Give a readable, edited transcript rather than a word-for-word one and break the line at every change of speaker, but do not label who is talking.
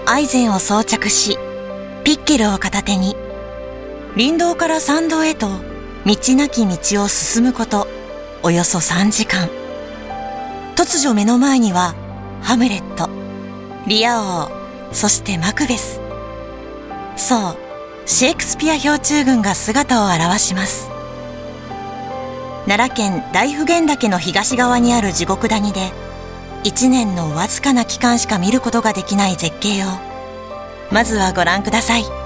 アイゼンを装着し、ピッケルを片手に、林道から参道へと道なき道を進むことおよそ3時間。突如目の前にはハムレット、リア王、そしてマクベス。そう、シェイクスピア氷柱群が姿を現します。奈良県大普賢岳の東側にある地獄谷で、1年のわずかな期間しか見ることができない絶景を、まずはご覧ください。